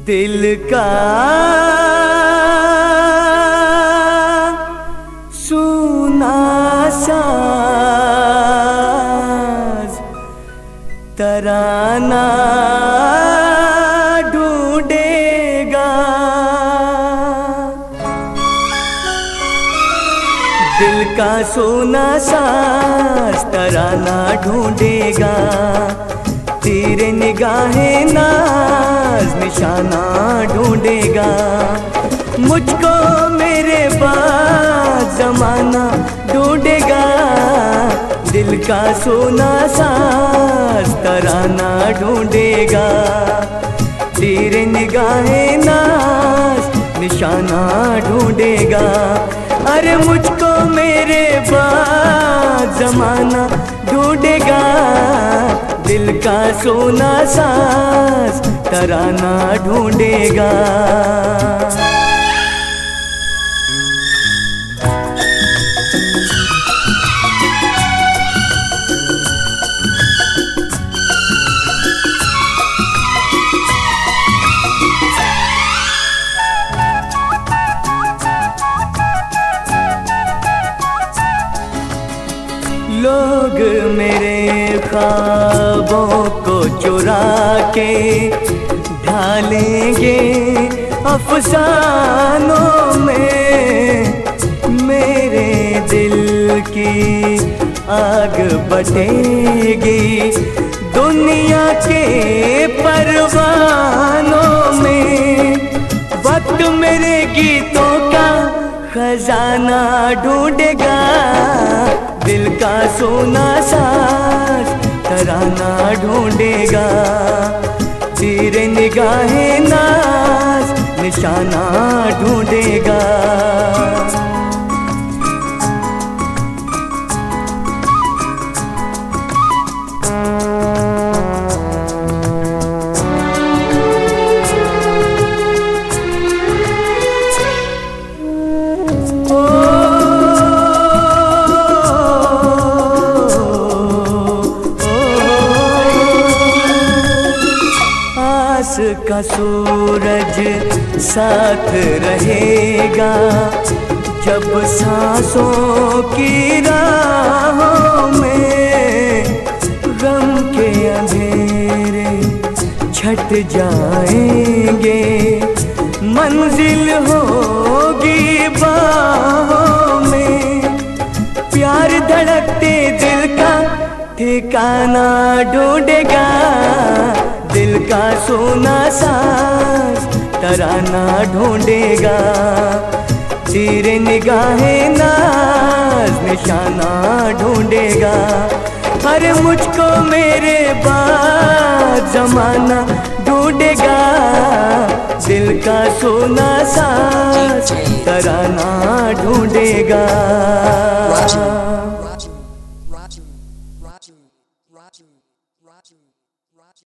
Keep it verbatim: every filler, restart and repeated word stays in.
दिल का सुना साज तराना ढूंढेगा। दिल का सोना साज तराना ढूंढेगा। तेरे निगाहें नाज निशाना ढूंढेगा। मुझको मेरे बाद जमाना ढूंढेगा। दिल का सोना साज तराना ढूंढेगा। तेरे निगाहें नाज निशाना ढूंढेगा। अरे मुझको मेरे बाद जमाना ढूंढेगा। दिल का सोना साज तराना ढूंढेगा। लोग मेरे ख्वाबों को चुरा के ढालेंगे अफसानों में। मेरे दिल की आग बटेगी दुनिया के परवानों में। वक्त मेरे गीतों का खजाना ढूंढेगा। दिल का सोना साज तराना ढूंढेगा। तेरे निगाहें नाज निशाना ढूंढेगा। का सूरज साथ रहेगा। जब सांसों की राहों में गम के अंधेरे छट जाएंगे। मंजिल होगी बाहों में। प्यार धड़कते दिल का ठिकाना ढूंढेगा। दिल का सोना साज तराना ढूंढेगा। तेरे निगाहें नाज निशाना ढूंढेगा। अरे मुझको मेरे बाद जमाना ढूंढेगा। दिल का सोना साज तराना ढूंढेगा।